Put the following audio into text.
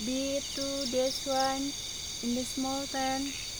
be to this one in the small pen.